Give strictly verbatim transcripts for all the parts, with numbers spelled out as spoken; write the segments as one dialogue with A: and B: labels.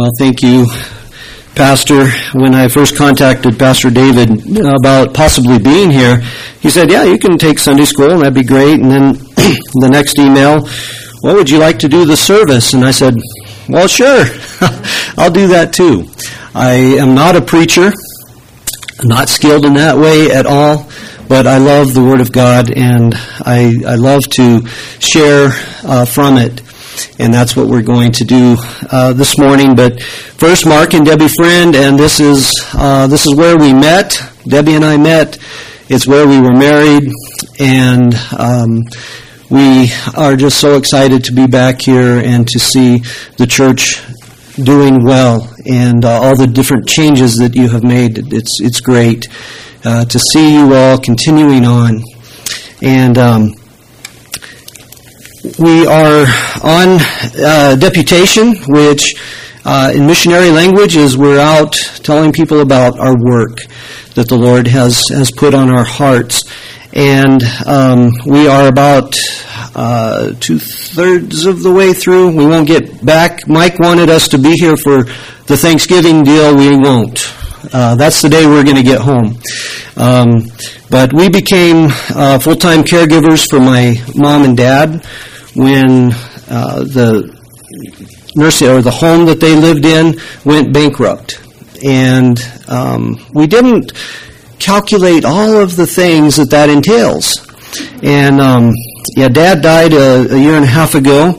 A: Well, thank you, Pastor. When I first contacted Pastor David about possibly being here, he said, yeah, you can take Sunday school, and that'd be great. And then the next email, well, would you like to do the service? And I said, well, sure, I'll do that too. I am not a preacher, not skilled in that way at all, but I love the Word of God, and I, I love to share uh, from it. And that's what we're going to do uh, this morning. But first, Mark and Debbie Friend, and this is uh, this is where we met. Debbie and I met. It's where we were married, and um, we are just so excited to be back here and to see the church doing well and uh, all the different changes that you have made. It's it's great uh, to see you all continuing on, and. Um, We are on uh, deputation, which uh, in missionary language is we're out telling people about our work that the Lord has, has put on our hearts. And um, we are about uh, two-thirds of the way through. We won't get back. Mike wanted us to be here for the Thanksgiving deal. We won't. Uh, that's the day we're going to get home. Um, but we became uh, full-time caregivers for my mom and dad when uh, the nursing or the home that they lived in went bankrupt. And um, we didn't calculate all of the things that that entails. And um, yeah, Dad died a, a year and a half ago,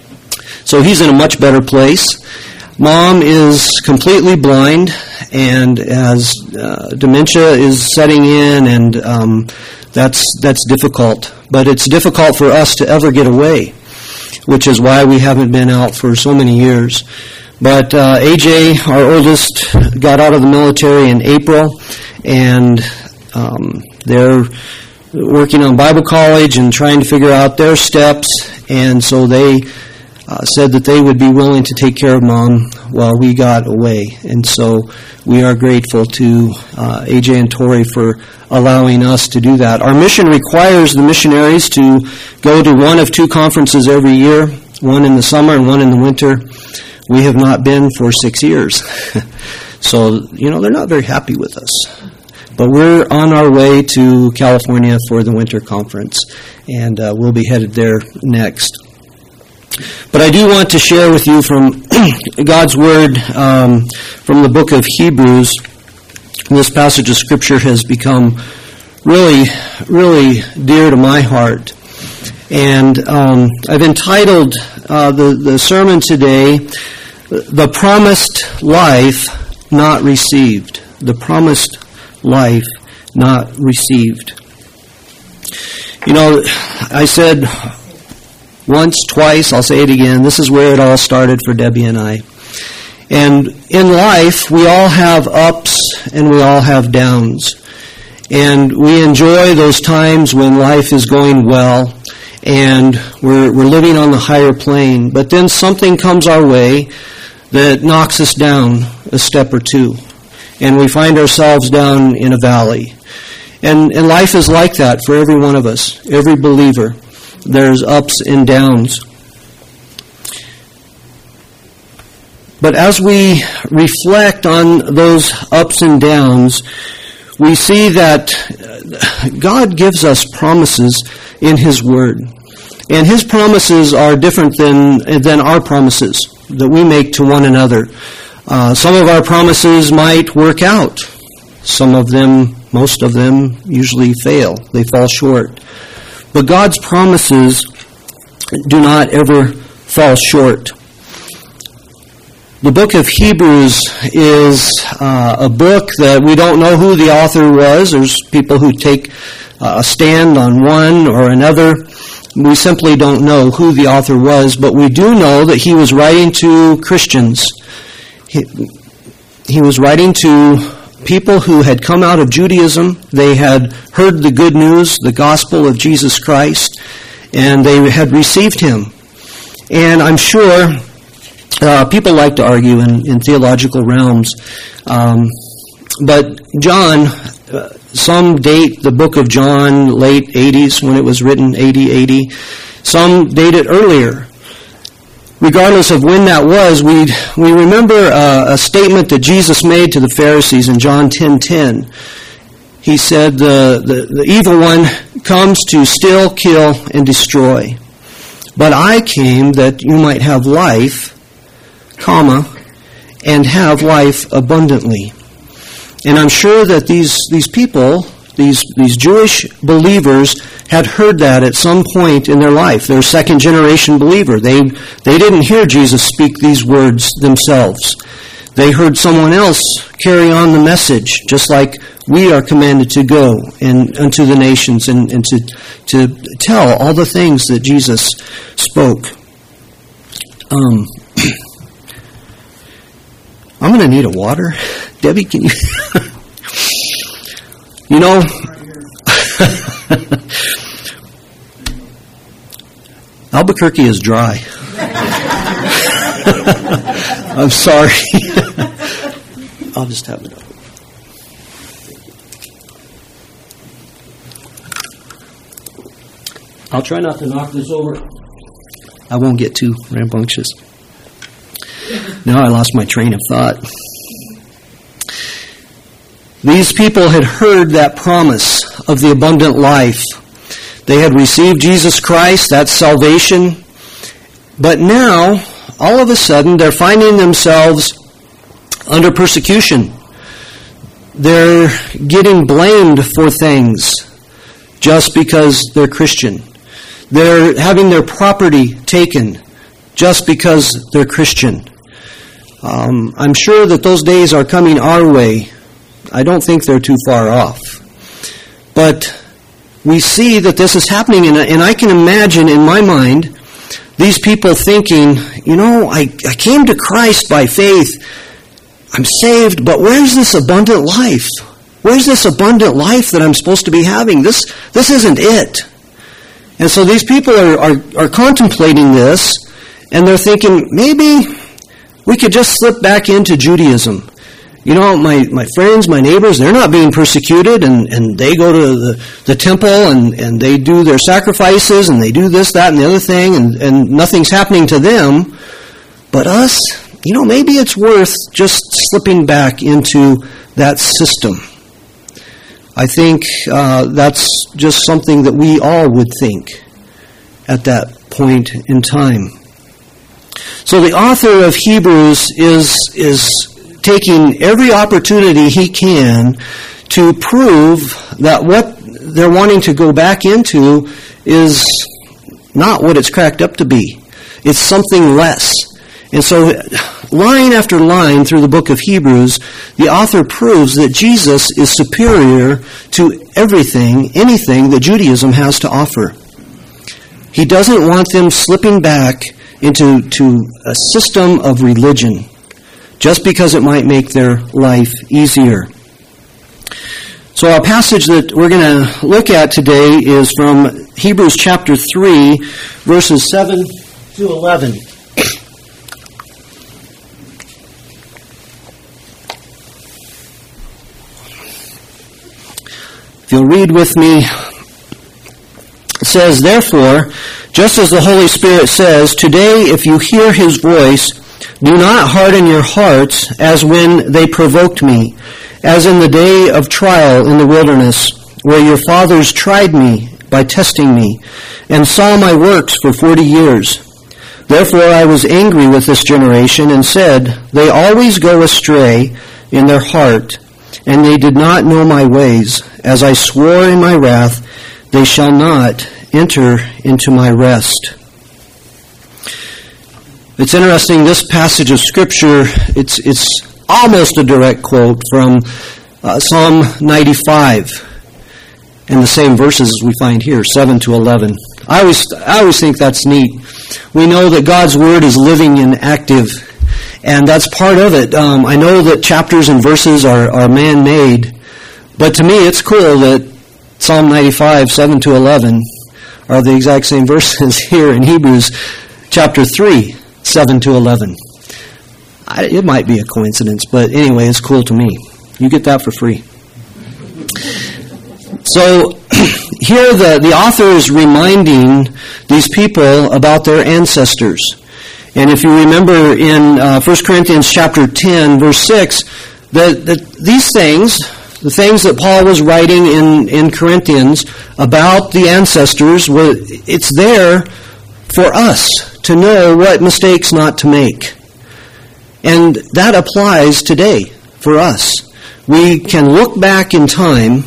A: so he's in a much better place. Mom is completely blind, and as uh, dementia is setting in, and um, that's that's difficult. But it's difficult for us to ever get away, which is why we haven't been out for so many years. But uh, A J, our oldest, got out of the military in April, and um, they're working on Bible college and trying to figure out their steps, and so they uh, said that they would be willing to take care of Mom while we got away. And so we are grateful to uh, A J and Tori for allowing us to do that. Our mission requires the missionaries to go to one of two conferences every year, one in the summer and one in the winter. We have not been for six years. So, you know, they're not very happy with us. But we're on our way to California for the winter conference, and uh, we'll be headed there next. But I do want to share with you from God's Word um, from the book of Hebrews. This passage of Scripture has become really, really dear to my heart. And um, I've entitled uh, the, the sermon today, The Promised Life Not Received. The Promised Life Not Received. You know, I said once, twice, I'll say it again, this is where it all started for Debbie and I. And in life, we all have ups and we all have downs. And we enjoy those times when life is going well and we're we're living on the higher plane. But then something comes our way that knocks us down a step or two. And we find ourselves down in a valley. And, and life is like that for every one of us, every believer. There's ups and downs. But as we reflect on those ups and downs, we see that God gives us promises in His Word. And His promises are different than, than our promises that we make to one another. Uh, some of our promises might work out. Some of them, most of them, usually fail. They fall short. But God's promises do not ever fall short. The book of Hebrews is uh, a book that we don't know who the author was. There's people who take uh, a stand on one or another. We simply don't know who the author was, but we do know that he was writing to Christians. He, he was writing to people who had come out of Judaism. They had heard the good news, the gospel of Jesus Christ, and they had received Him. And I'm sure uh, people like to argue in, in theological realms, um, but John, uh, some date the book of John late eighties when it was written, A D eighty. Some date it earlier. regardless of when that was, we we remember uh, a statement that Jesus made to the Pharisees in John ten ten. He said, the, the, the evil one comes to steal, kill, and destroy. But I came that you might have life, comma, and have life abundantly. And I'm sure that these, these people, these, these Jewish believers, had heard that at some point in their life. They're a second generation believer. They, they didn't hear Jesus speak these words themselves. They heard someone else carry on the message, just like we are commanded to go and unto the nations and, and to to tell all the things that Jesus spoke. Um, I'm going to need a water. Debbie, can you? You know, Albuquerque is dry. I'm sorry. I'll just have it up. I'll try not to knock this over. I won't get too rambunctious. Now I lost my train of thought. These people had heard that promise of the abundant life. They had received Jesus Christ, that's salvation. But now, all of a sudden, they're finding themselves under persecution. They're getting blamed for things just because they're Christian. They're having their property taken just because they're Christian. Um, I'm sure that those days are coming our way. I don't think they're too far off. But we see that this is happening, and, and I can imagine in my mind these people thinking, you know, I, I came to Christ by faith. I'm saved, but where's this abundant life? Where's this abundant life that I'm supposed to be having? This this isn't it. And so these people are, are, are contemplating this, and they're thinking, maybe we could just slip back into Judaism. You know, my, my friends, my neighbors, they're not being persecuted, and, and they go to the, the temple, and, and they do their sacrifices, and they do this, that, and the other thing, and, and nothing's happening to them. But us, you know, maybe it's worth just slipping back into that system. I think uh, that's just something that we all would think at that point in time. So the author of Hebrews is is taking every opportunity he can to prove that what they're wanting to go back into is not what it's cracked up to be. It's something less. And so line after line through the book of Hebrews, the author proves that Jesus is superior to everything, anything that Judaism has to offer. He doesn't want them slipping back into to a system of religion just because it might make their life easier. So our passage that we're going to look at today is from Hebrews chapter three, verses seven to eleven. If you'll read with me, it says, "Therefore, just as the Holy Spirit says, today if you hear His voice, do not harden your hearts as when they provoked me, as in the day of trial in the wilderness, where your fathers tried me by testing me, and saw my works for forty years. Therefore I was angry with this generation, and said, they always go astray in their heart, and they did not know my ways. As I swore in my wrath, they shall not enter into my rest." It's interesting, this passage of Scripture, it's it's almost a direct quote from uh, Psalm ninety-five, and the same verses as we find here, seven to eleven. I always, I always think that's neat. We know that God's Word is living and active, and that's part of it. Um, I know that chapters and verses are, are man-made, but to me it's cool that Psalm ninety-five, seven to eleven are the exact same verses here in Hebrews chapter three, seven to eleven. I, it might be a coincidence, but anyway, it's cool to me. You get that for free. So here the, the author is reminding these people about their ancestors. And if you remember in uh, First Corinthians chapter ten, verse six, that, that these things, the things that Paul was writing in, in Corinthians about the ancestors, were, it's there for us to know what mistakes not to make. And that applies today for us. We can look back in time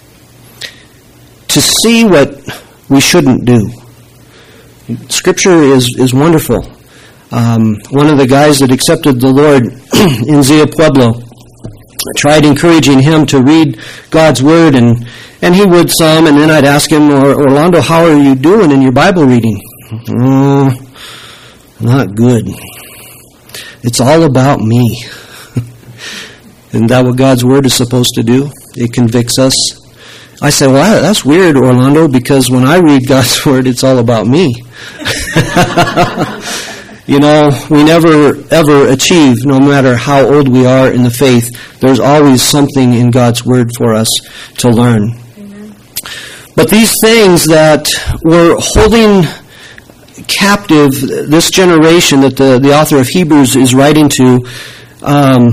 A: to see what we shouldn't do. Scripture is, is wonderful. Um, one of the guys that accepted the Lord in Zia Pueblo, I tried encouraging him to read God's Word, and, and he would some, and then I'd ask him, Orlando, how are you doing in your Bible reading? Oh, not good. It's all about me. Isn't that what God's Word is supposed to do? It convicts us. I said, well, that's weird, Orlando, because when I read God's Word, it's all about me. You know, we never, ever achieve, no matter how old we are in the faith, there's always something in God's Word for us to learn. Amen. But these things that were holding captive this generation that the, the author of Hebrews is writing to, um,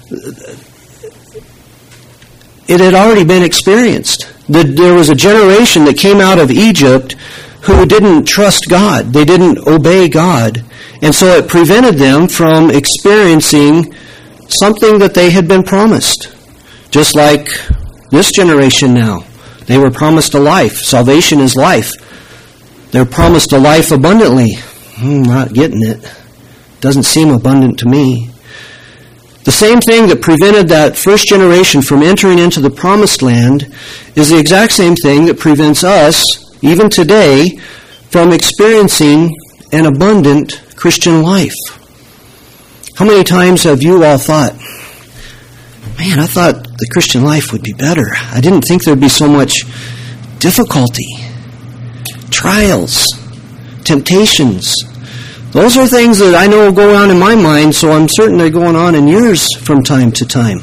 A: it had already been experienced. The, there was a generation that came out of Egypt who didn't trust God. They didn't obey God. And so it prevented them from experiencing something that they had been promised. Just like this generation now. They were promised a life. Salvation is life. They're promised a life abundantly. I'm not getting it. Doesn't seem abundant to me. The same thing that prevented that first generation from entering into the promised land is the exact same thing that prevents us, even today, from experiencing an abundant Christian life. How many times have you all thought, man, I thought the Christian life would be better. I didn't think there'd be so much difficulty, trials, temptations. Those are things that I know go on in my mind, so I'm certain they're going on in yours from time to time.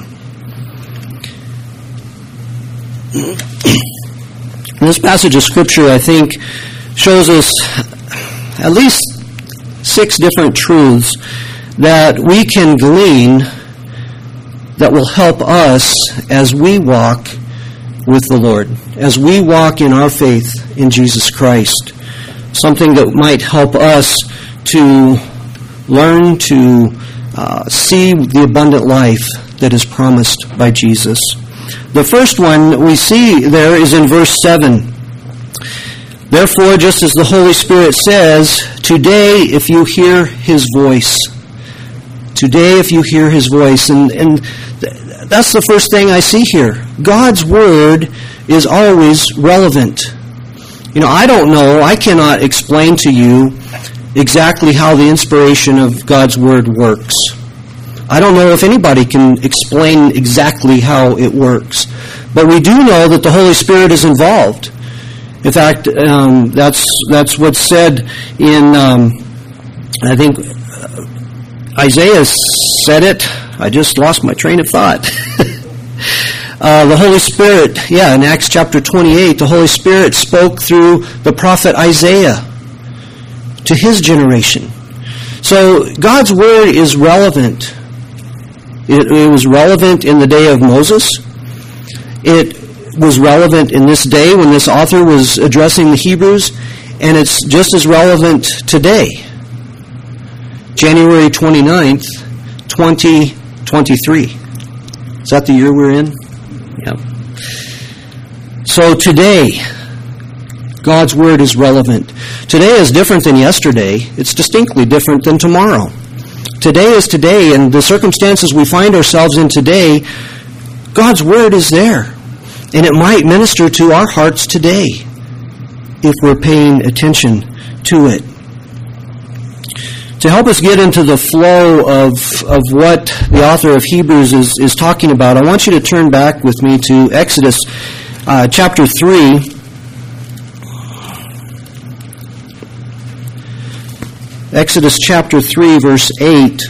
A: This passage of Scripture, I think, shows us at least six different truths that we can glean that will help us as we walk with the Lord, as we walk in our faith in Jesus Christ. Something that might help us to learn to uh, see the abundant life that is promised by Jesus. The first one we see there is in verse seven. Therefore, just as the Holy Spirit says, today if you hear His voice, today if you hear His voice, and, and that's the first thing I see here. God's Word is always relevant. You know, I don't know, I cannot explain to you exactly how the inspiration of God's Word works. I don't know if anybody can explain exactly how it works. But we do know that the Holy Spirit is involved. In fact, um, that's that's what's said in, um, I think, uh, Isaiah said it. I just lost my train of thought. uh, the Holy Spirit, yeah, in Acts chapter twenty-eight, the Holy Spirit spoke through the prophet Isaiah to his generation. So God's Word is relevant. It, it was relevant in the day of Moses. It was relevant in this day when this author was addressing the Hebrews, and it's just as relevant today. January twenty-ninth, twenty twenty-three. Is that the year we're in? Yeah. So today, God's Word is relevant. Today is different than yesterday. It's distinctly different than tomorrow. Today is today, and the circumstances we find ourselves in today, God's Word is there. And it might minister to our hearts today if we're paying attention to it. To help us get into the flow of, of what the author of Hebrews is, is talking about, I want you to turn back with me to Exodus uh, chapter three. Exodus chapter three, verse eight.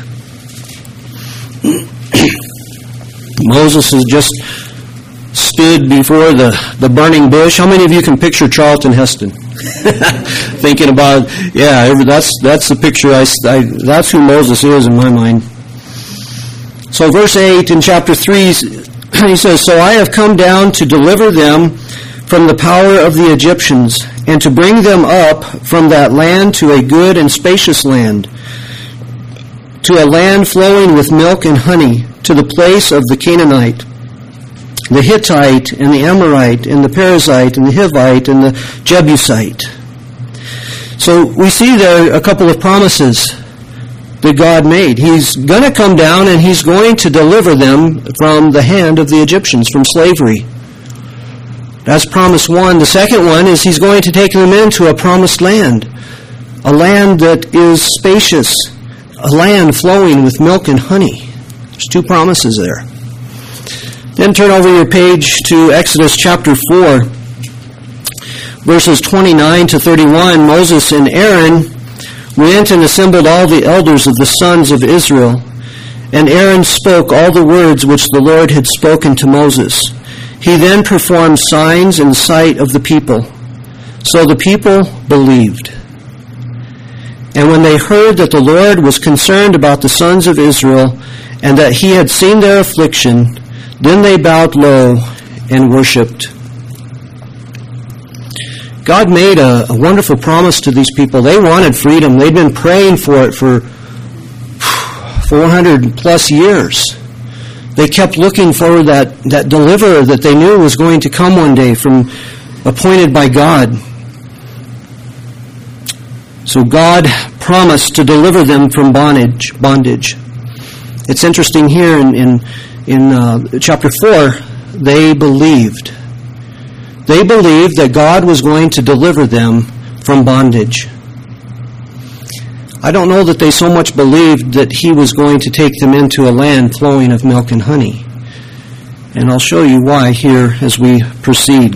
A: Moses has just stood before the, the burning bush. How many of you can picture Charlton Heston? Thinking about, yeah, that's that's the picture, I, I, that's who Moses is in my mind. So verse eight in chapter three, he says, "So I have come down to deliver them from the power of the Egyptians, and to bring them up from that land to a good and spacious land, to a land flowing with milk and honey, to the place of the Canaanite, the Hittite, and the Amorite, and the Perizzite, and the Hivite, and the Jebusite." So we see there a couple of promises that God made. He's going to come down and He's going to deliver them from the hand of the Egyptians, from slavery. That's promise one. The second one is He's going to take them into a promised land, a land that is spacious, a land flowing with milk and honey. There's two promises there. Then turn over your page to Exodus chapter four, verses twenty-nine to thirty-one. Moses and Aaron went and assembled all the elders of the sons of Israel, and Aaron spoke all the words which the Lord had spoken to Moses. He then performed signs in the sight of the people. So the people believed. And when they heard that the Lord was concerned about the sons of Israel, and that He had seen their affliction, then they bowed low and worshipped. God made a, a wonderful promise to these people. They wanted freedom. They'd been praying for it for four hundred plus years. They kept looking for that, that deliverer that they knew was going to come one day, from appointed by God. So God promised to deliver them from bondage. Bondage. It's interesting here in in, in uh, chapter four, they believed. They believed that God was going to deliver them from bondage. I don't know that they so much believed that He was going to take them into a land flowing of milk and honey. And I'll show you why here as we proceed.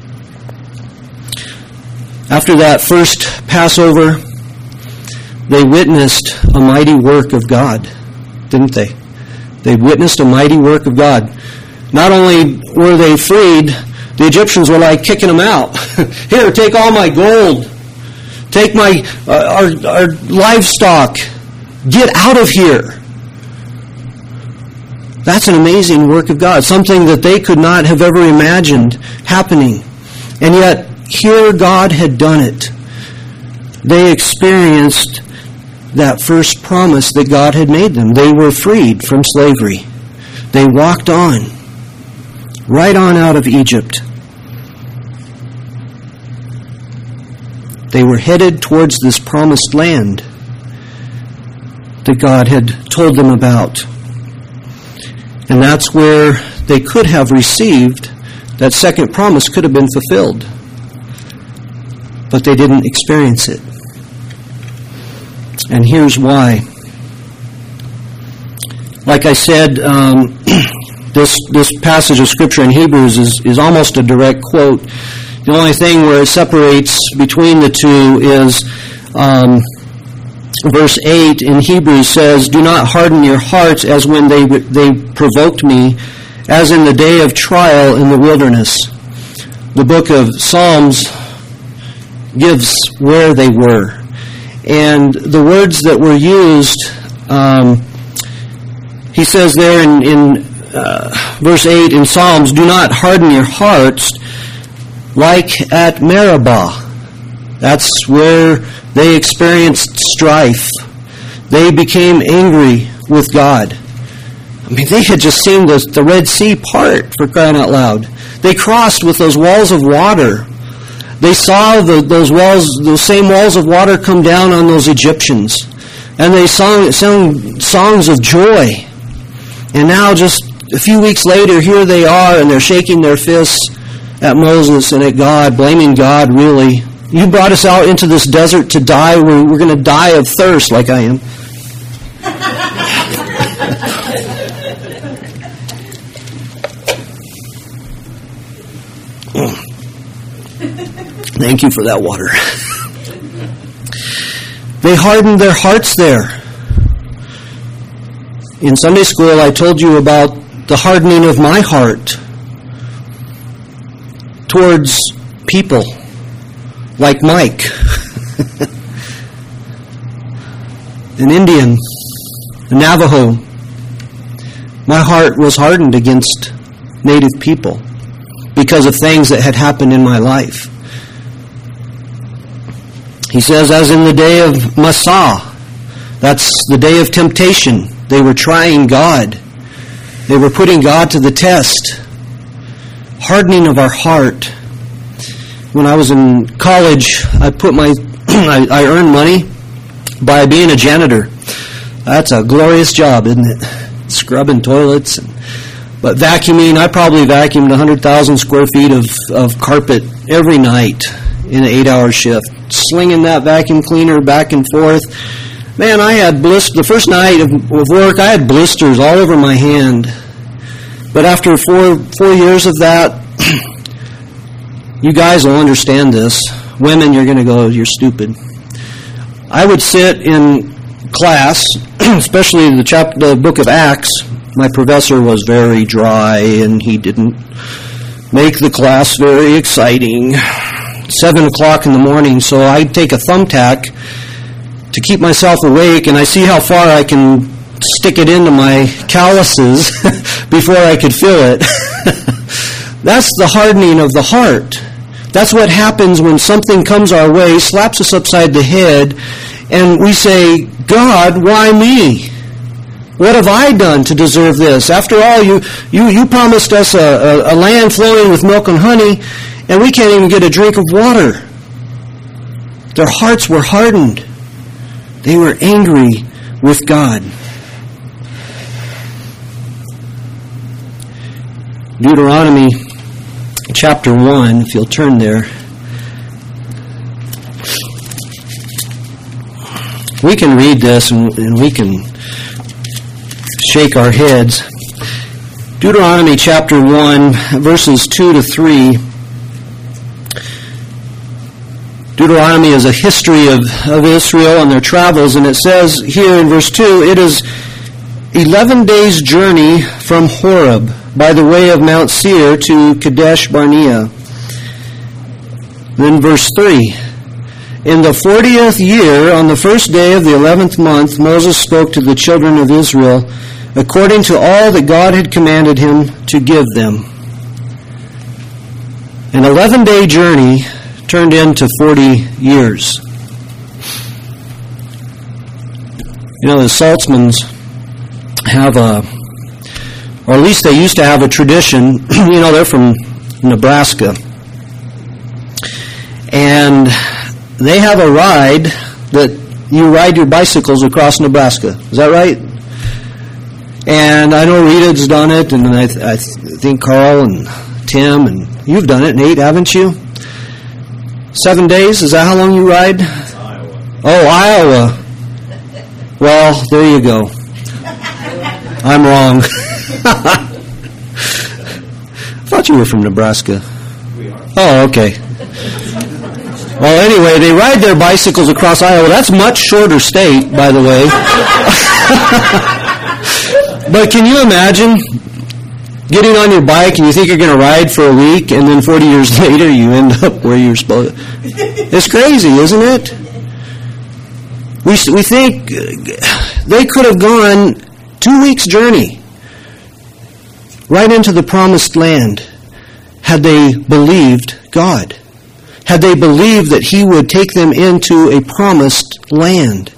A: After that first Passover, they witnessed a mighty work of God, didn't they? They witnessed a mighty work of God. Not only were they freed, the Egyptians were like kicking them out. Here, take all my gold. Take my uh, our, our livestock. Get out of here. That's an amazing work of God. Something that they could not have ever imagined happening. And yet, here God had done it. They experienced that first promise that God had made them. They were freed from slavery. They walked on, right on out of Egypt. They were headed towards this promised land that God had told them about. And that's where they could have received that second promise, could have been fulfilled. But they didn't experience it. And here's why. Like I said, um, this this passage of Scripture in Hebrews is, is almost a direct quote. The only thing where it separates between the two is um, verse eight in Hebrews says, "Do not harden your hearts as when they they provoked me, as in the day of trial in the wilderness." The book of Psalms gives where they were. And the words that were used, um, he says there in, in uh, verse eight in Psalms, "Do not harden your hearts like at Meribah." That's where they experienced strife. They became angry with God. I mean, they had just seen the, the Red Sea part, for crying out loud. They crossed with those walls of water. They saw the, those walls, those same walls of water come down on those Egyptians. And they sung, sung songs of joy. And now just a few weeks later, here they are, and they're shaking their fists at Moses and at God, blaming God, really. You brought us out into this desert to die. We're, we're going to die of thirst like I am. Thank you for that water. They hardened their hearts there. In Sunday school, I told you about the hardening of my heart towards people, like Mike, an Indian, a Navajo. My heart was hardened against Native people because of things that had happened in my life. He says, as in the day of Massah, that's the day of temptation. They were trying God. They were putting God to the test. Hardening of our heart. When I was in college, I put my, I, I earned money by being a janitor. That's a glorious job, isn't it? Scrubbing toilets. And, but vacuuming, I probably vacuumed one hundred thousand square feet of, of carpet every night in an eight-hour shift. Slinging that vacuum cleaner back and forth. Man, I had blisters. The first night of, of work, I had blisters all over my hand. But after four four years of that, you guys will understand this. Women, you're going to go, you're stupid. I would sit in class, especially the chapter, the book of Acts. My professor was very dry, and he didn't make the class very exciting. Seven o'clock in the morning, so I'd take a thumbtack to keep myself awake, and I see how far I can stick it into my calluses before I could feel it. That's the hardening of the heart. That's what happens when something comes our way, slaps us upside the head, and we say, God, why me? What have I done to deserve this? After all, you you, you promised us a, a, a land flowing with milk and honey, and we can't even get a drink of water. Their hearts were hardened. They were angry with God. Deuteronomy chapter one, if you'll turn there. We can read this and, and we can shake our heads. Deuteronomy chapter one, verses two to three. Deuteronomy is a history of, of Israel and their travels, and it says here in verse two, it is eleven days' journey from Horeb by the way of Mount Seir to Kadesh Barnea. Then verse three, in the fortieth year, on the first day of the eleventh month, Moses spoke to the children of Israel according to all that God had commanded him to give them. An eleven-day journey turned into forty years. You know, the Saltzmans have a, or at least they used to have a tradition, you know, they're from Nebraska. And they have a ride that you ride your bicycles across Nebraska. Is that right? And I know Rita's done it, and I, th- I th- think Carl and Tim, and you've done it, Nate, haven't you? Seven days? Is that how long you ride? Iowa. Oh, Iowa. Well, there you go. I'm wrong. I thought you were from Nebraska.
B: We are.
A: Oh, okay. Well, anyway, they ride their bicycles across Iowa. That's a much shorter state, by the way. But can you imagine getting on your bike and you think you're going to ride for a week, and then forty years later you end up where you're supposed to? It's crazy, isn't it? We we think they could have gone two weeks' journey right into the promised land had they believed God. Had they believed that He would take them into a promised land.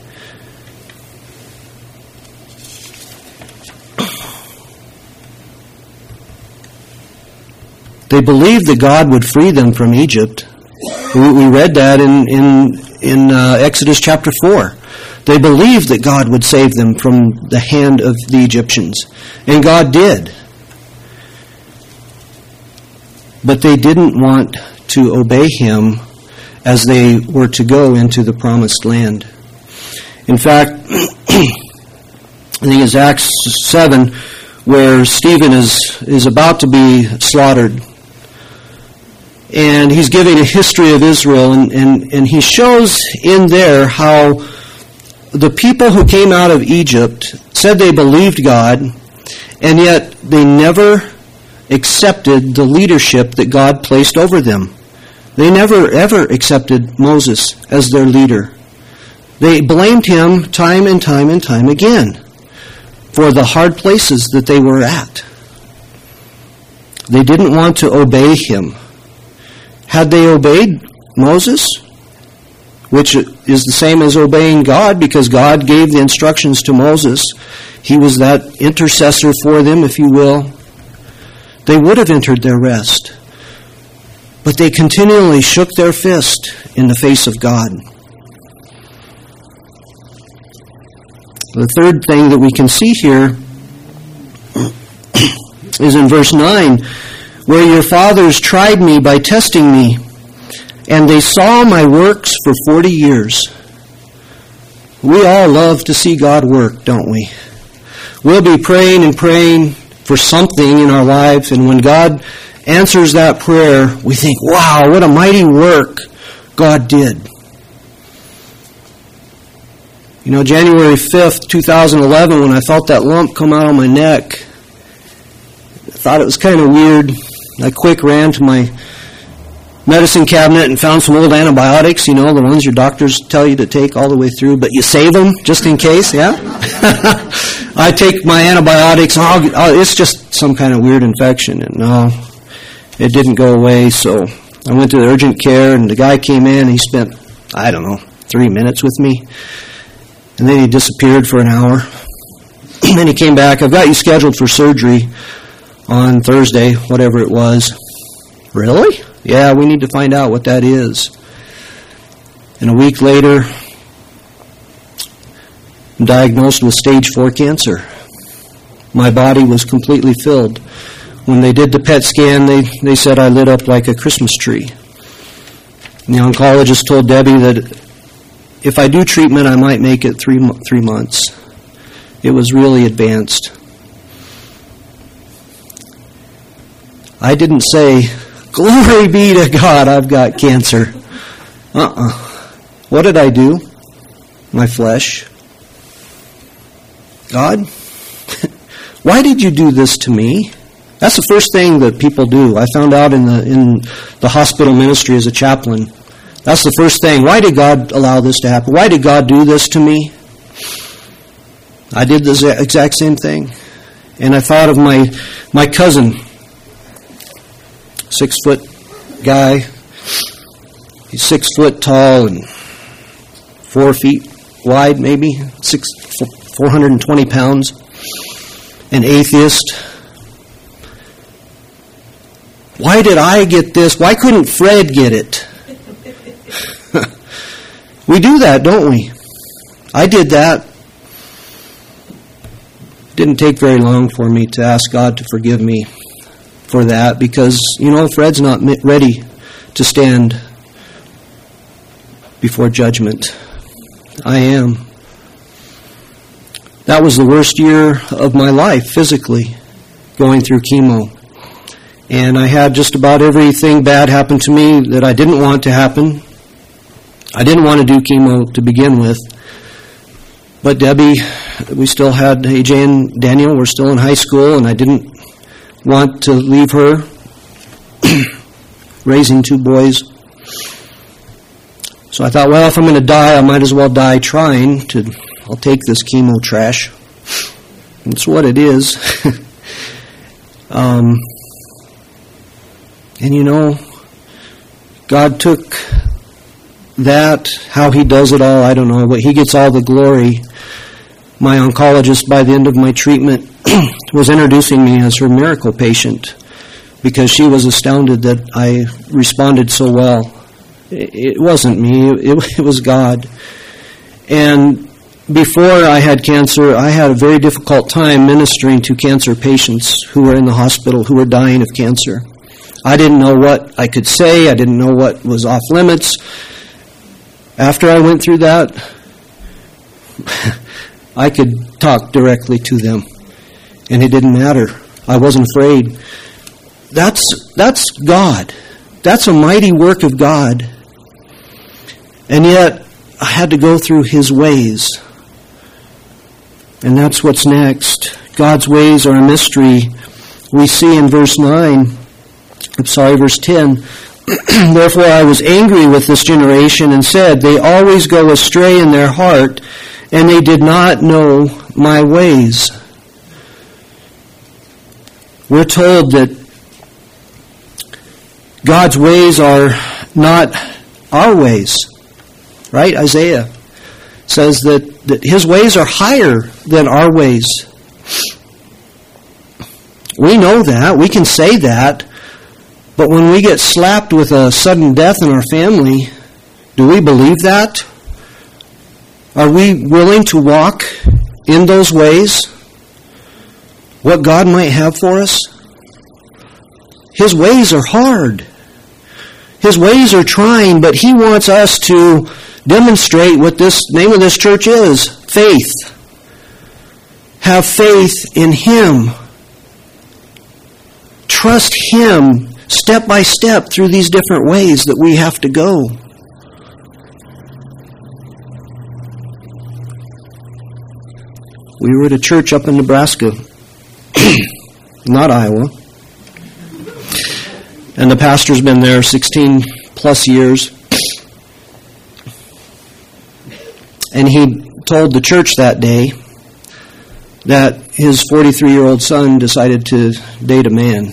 A: They believed that God would free them from Egypt. We, we read that in in, in uh, Exodus chapter four. They believed that God would save them from the hand of the Egyptians. And God did. But they didn't want to obey Him as they were to go into the promised land. In fact, I think it's Acts seven, where Stephen is, is about to be slaughtered. And he's giving a history of Israel, and, and, and he shows in there how the people who came out of Egypt said they believed God, and yet they never accepted the leadership that God placed over them. They never, ever accepted Moses as their leader. They blamed him time and time and time again for the hard places that they were at. They didn't want to obey him. Had they obeyed Moses, which is the same as obeying God, because God gave the instructions to Moses, he was that intercessor for them, if you will, they would have entered their rest. But they continually shook their fist in the face of God. The third thing that we can see here is in verse nine, where your fathers tried me by testing me, and they saw my works for forty years. We all love to see God work, don't we? We'll be praying and praying for something in our lives, and when God answers that prayer, we think, wow, what a mighty work God did. You know, January fifth, twenty eleven, when I felt that lump come out on my neck, I thought it was kind of weird. I quick ran to my medicine cabinet and found some old antibiotics, you know, the ones your doctors tell you to take all the way through, but you save them just in case, yeah? I take my antibiotics, oh, oh, it's just some kind of weird infection, and no, it didn't go away, so I went to the urgent care, and the guy came in, and he spent, I don't know, three minutes with me, and then he disappeared for an hour. And then he came back, I've got you scheduled for surgery on Thursday, whatever it was. Really? Yeah, we need to find out what that is. And a week later, I'm diagnosed with stage four cancer. My body was completely filled. When they did the P E T scan, they, they said I lit up like a Christmas tree. And the oncologist told Debbie that if I do treatment, I might make it three three months. It was really advanced. I didn't say, glory be to God, I've got cancer. Uh-uh. What did I do? My flesh. God, why did you do this to me? That's the first thing that people do. I found out in the in the hospital ministry as a chaplain. That's the first thing. Why did God allow this to happen? Why did God do this to me? I did the exact same thing. And I thought of my my cousin, six foot guy. He's six foot tall and four feet wide, maybe six four hundred and twenty pounds. An atheist. Why did I get this? Why couldn't Fred get it? We do that, don't we? I did that. It didn't take very long for me to ask God to forgive me for that, because, you know, Fred's not ready to stand before judgment. I am. That was the worst year of my life, physically, going through chemo. And I had just about everything bad happen to me that I didn't want to happen. I didn't want to do chemo to begin with. But Debbie, we still had A J and Daniel were still in high school, and I didn't want to leave her raising two boys. So I thought, well, if I'm going to die, I might as well die trying to, I'll take this chemo trash. That's what it is. um, and you know, God took that, how He does it all, I don't know, but He gets all the glory. My oncologist, by the end of my treatment, was introducing me as her miracle patient because she was astounded that I responded so well. It wasn't me, it was God. And before I had cancer, I had a very difficult time ministering to cancer patients who were in the hospital, who were dying of cancer. I didn't know what I could say, I didn't know what was off limits. After I went through that, I could talk directly to them, and it didn't matter. I wasn't afraid. That's that's God. That's a mighty work of God. And yet, I had to go through His ways. And that's what's next. God's ways are a mystery. We see in verse nine, I'm sorry, verse ten, Therefore I was angry with this generation and said, they always go astray in their heart, and they did not know my ways. We're told that God's ways are not our ways. Right? Isaiah says that, that His ways are higher than our ways. We know that. We can say that. But when we get slapped with a sudden death in our family, do we believe that? Are we willing to walk in those ways? What God might have for us? His ways are hard. His ways are trying, but He wants us to demonstrate what this name of this church is. Faith. Have faith in Him. Trust Him step by step through these different ways that we have to go. We were at a church up in Nebraska, not Iowa. And the pastor's been there sixteen plus years. And he told the church that day that his forty-three-year-old son decided to date a man.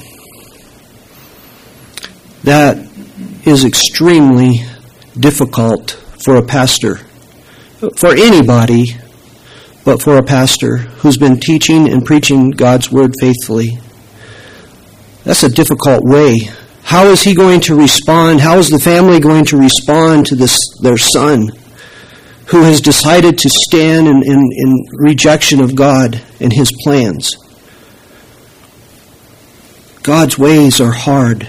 A: That is extremely difficult for a pastor, for anybody, but for a pastor who's been teaching and preaching God's Word faithfully. That's a difficult way. How is he going to respond? How is the family going to respond to this their son who has decided to stand in, in, in rejection of God and His plans? God's ways are hard,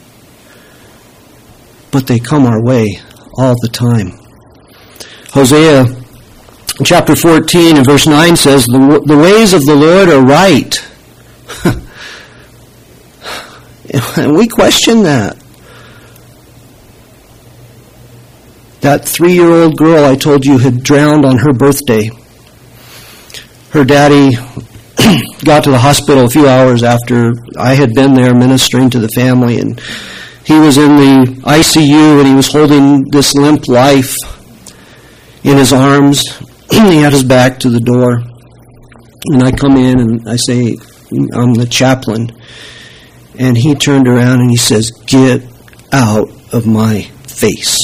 A: but they come our way all the time. Hosea chapter fourteen and verse nine says, the, the ways of the Lord are right. And we question that. That three-year-old girl I told you had drowned on her birthday. Her daddy got to the hospital a few hours after I had been there ministering to the family, and he was in the I C U and he was holding this limp life in his arms. He had his back to the door. And I come in and I say, I'm the chaplain. And he turned around and he says, "Get out of my face."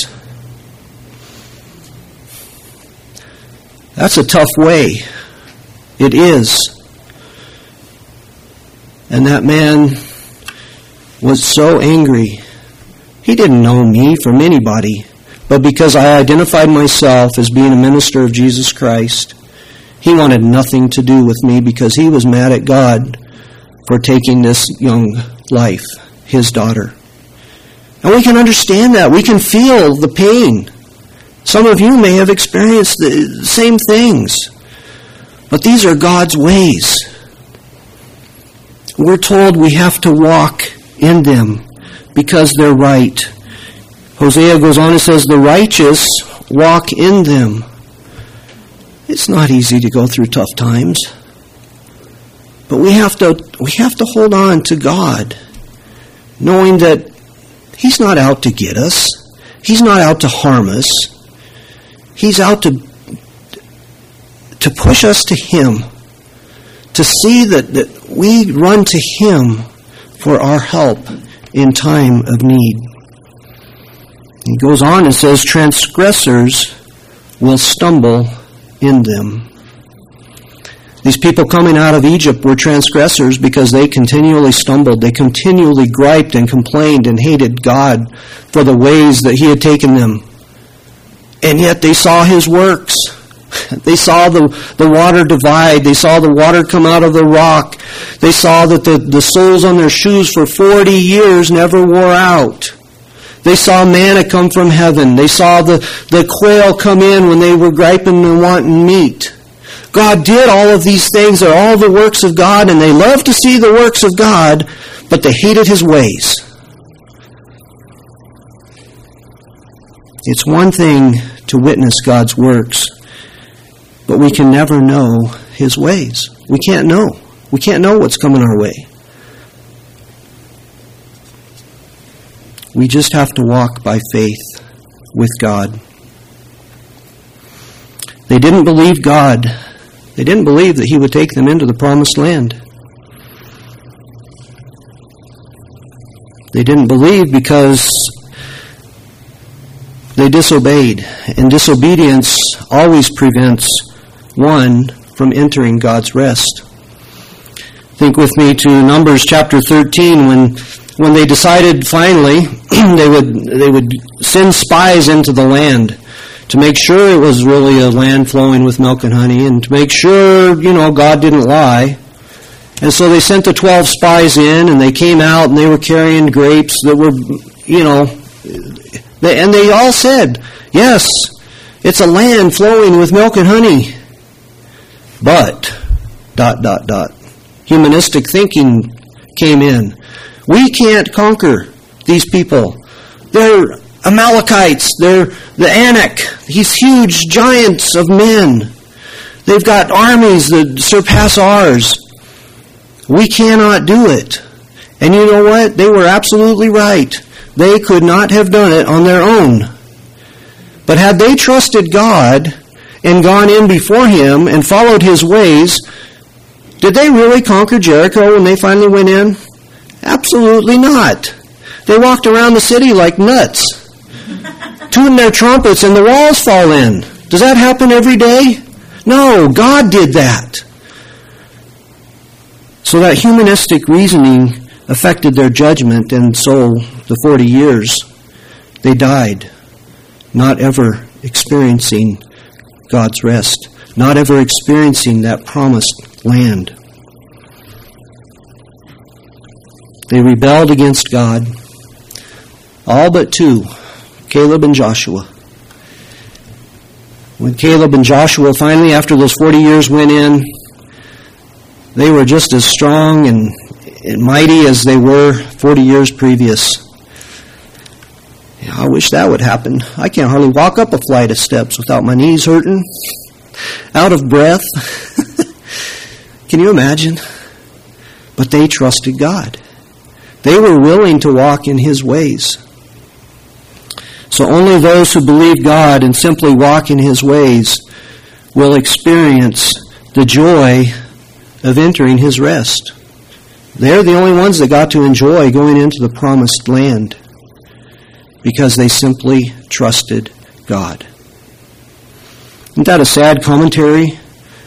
A: That's a tough way. It is. And that man was so angry. He didn't know me from anybody. But because I identified myself as being a minister of Jesus Christ, he wanted nothing to do with me because he was mad at God for taking this young life, his daughter. And we can understand that. We can feel the pain. Some of you may have experienced the same things. But these are God's ways. We're told we have to walk in them because they're right. Hosea goes on and says, the righteous walk in them. It's not easy to go through tough times. But we have to we have to hold on to God, knowing that He's not out to get us. He's not out to harm us. He's out to to push us to Him, to see that, that we run to Him for our help in time of need. He goes on and says, transgressors will stumble in them. These people coming out of Egypt were transgressors because they continually stumbled. They continually griped and complained and hated God for the ways that He had taken them. And yet they saw His works. They saw the, the water divide. They saw the water come out of the rock. They saw that the, the soles on their shoes for forty years never wore out. They saw manna come from heaven. They saw the, the quail come in when they were griping and wanting meat. God did all of these things. They're all the works of God, and they love to see the works of God, but they hated His ways. It's one thing to witness God's works, but we can never know His ways. We can't know. We can't know what's coming our way. We just have to walk by faith with God. They didn't believe God. They didn't believe that He would take them into the promised land. They didn't believe because they disobeyed. And disobedience always prevents one from entering God's rest. Think with me to Numbers chapter thirteen when when they decided finally they would they would send spies into the land to make sure it was really a land flowing with milk and honey, and to make sure, you know, God didn't lie. And so they sent the twelve spies in, and they came out, and they were carrying grapes that were, you know, they, and they all said, yes, it's a land flowing with milk and honey. But, dot, dot, dot, humanistic thinking came in. We can't conquer these people. They're Amalekites. They're the Anak, these huge giants of men. They've got armies that surpass ours. We cannot do it. And you know what? They were absolutely right. They could not have done it on their own. But had they trusted God and gone in before Him and followed His ways, did they really conquer Jericho when they finally went in? Absolutely not. They walked around the city like nuts, tooting their trumpets, and the walls fall in. Does that happen every day? No, God did that. So that humanistic reasoning affected their judgment, and so the forty years they died, not ever experiencing God's rest, not ever experiencing that promised land. They rebelled against God, all but two, Caleb and Joshua. When Caleb and Joshua finally, after those forty years went in, they were just as strong and, and mighty as they were forty years previous. I wish that would happen. I can't hardly walk up a flight of steps without my knees hurting, out of breath. Can you imagine? But they trusted God. They were willing to walk in His ways. So only those who believe God and simply walk in His ways will experience the joy of entering His rest. They're the only ones that got to enjoy going into the promised land because they simply trusted God. Isn't that a sad commentary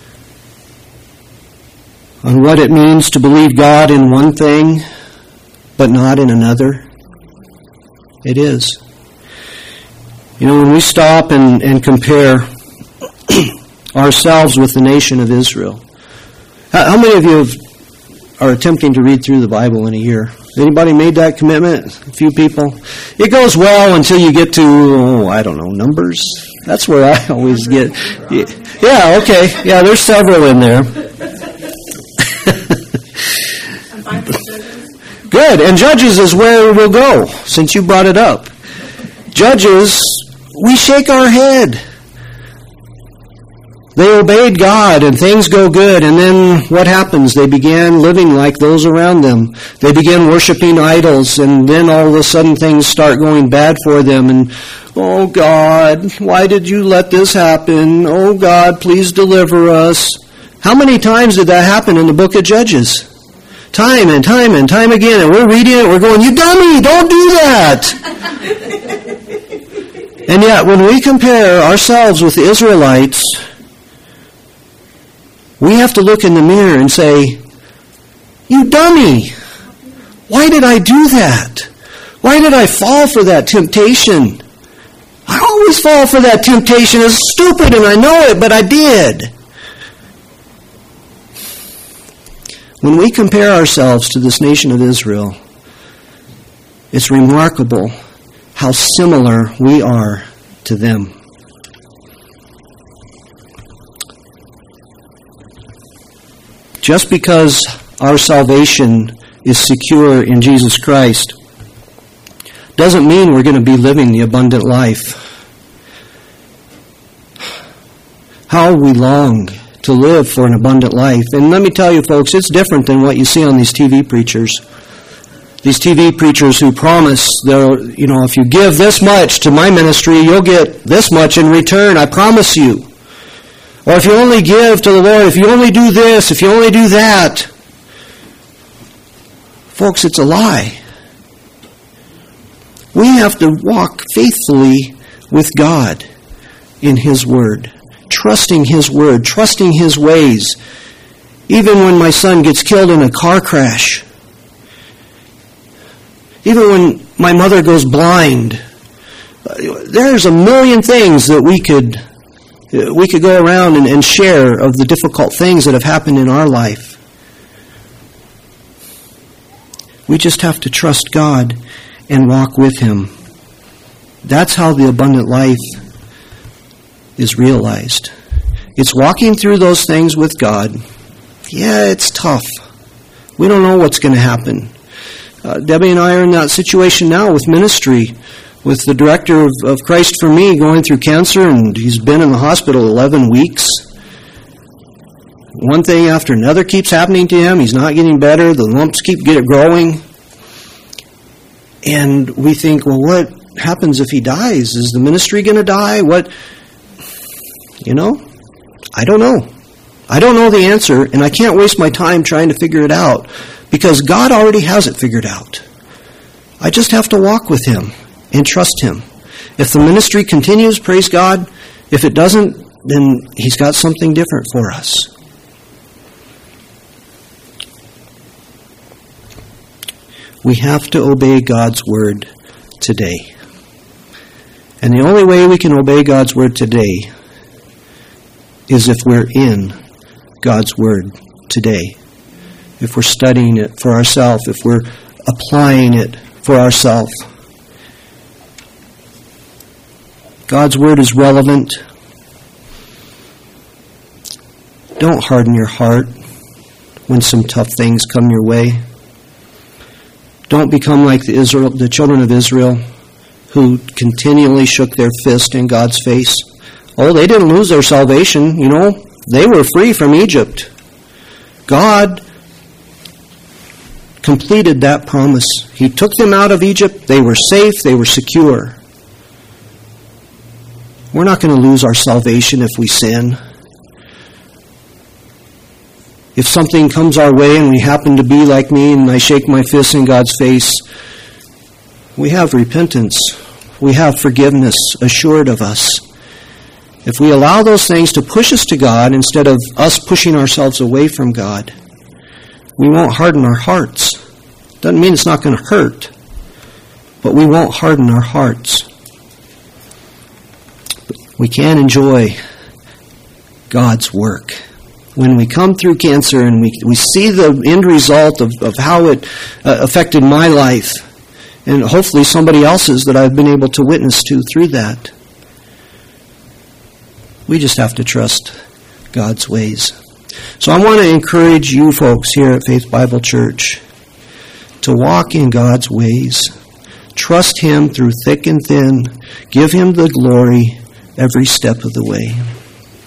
A: on what it means to believe God in one thing but not in another? It is. You know, when we stop and, and compare ourselves with the nation of Israel, how, how many of you have, are attempting to read through the Bible in a year? Anybody made that commitment? A few people? It goes well until you get to, oh, I don't know, Numbers? That's where I always get. Yeah, okay. Yeah, there's several in there. Good. And Judges is where we'll go, since you brought it up. Judges, we shake our head. They obeyed God and things go good, and then what happens? They began living like those around them. They began worshiping idols, and then all of a sudden things start going bad for them, and oh God, why did you let this happen? Oh God, please deliver us. How many times did that happen in the book of Judges? Time and time and time again, and we're reading it, we're going, you dummy, don't do that! And yet, when we compare ourselves with the Israelites, we have to look in the mirror and say, you dummy! Why did I do that? Why did I fall for that temptation? I always fall for that temptation. It's stupid and I know it, but I did. When we compare ourselves to this nation of Israel, it's remarkable how similar we are to them. Just because our salvation is secure in Jesus Christ doesn't mean we're going to be living the abundant life. How we long to live for an abundant life. And let me tell you, folks, it's different than what you see on these T V preachers. These T V preachers who promise, you know, if you give this much to my ministry, you'll get this much in return, I promise you. Or if you only give to the Lord, if you only do this, if you only do that. Folks, it's a lie. We have to walk faithfully with God in His Word, trusting His Word, trusting His ways. Even when my son gets killed in a car crash, even when my mother goes blind, there's a million things that we could we could go around and, and share of the difficult things that have happened in our life. We just have to trust God and walk with Him. That's how the abundant life is realized. It's walking through those things with God. Yeah, it's tough. We don't know what's going to happen. Uh, Debbie and I are in that situation now with ministry, with the director of, of Christ for Me going through cancer, and he's been in the hospital eleven weeks. One thing after another keeps happening to him. He's not getting better. The lumps keep getting growing. And we think, well, what happens if he dies? Is the ministry going to die? What? You know, I don't know. I don't know the answer, and I can't waste my time trying to figure it out, because God already has it figured out. I just have to walk with Him and trust Him. If the ministry continues, praise God. If it doesn't, then He's got something different for us. We have to obey God's Word today. And the only way we can obey God's Word today is if we're in God's Word today. If we're studying it for ourselves, if we're applying it for ourselves. God's Word is relevant. Don't harden your heart when some tough things come your way. Don't become like the Israel, the children of Israel, who continually shook their fist in God's face. Oh, they didn't lose their salvation, you know. They were free from Egypt. God completed that promise. He took them out of Egypt. They were safe. They were secure. We're not going to lose our salvation if we sin. If something comes our way and we happen to be like me and I shake my fist in God's face, we have repentance. We have forgiveness assured of us. If we allow those things to push us to God instead of us pushing ourselves away from God, we won't harden our hearts. Doesn't mean it's not going to hurt, but we won't harden our hearts. We can enjoy God's work. When we come through cancer and we we see the end result of, of how it uh, affected my life, and hopefully somebody else's that I've been able to witness to through that, we just have to trust God's ways. So I want to encourage you folks here at Faith Bible Church to walk in God's ways. Trust Him through thick and thin. Give Him the glory every step of the way.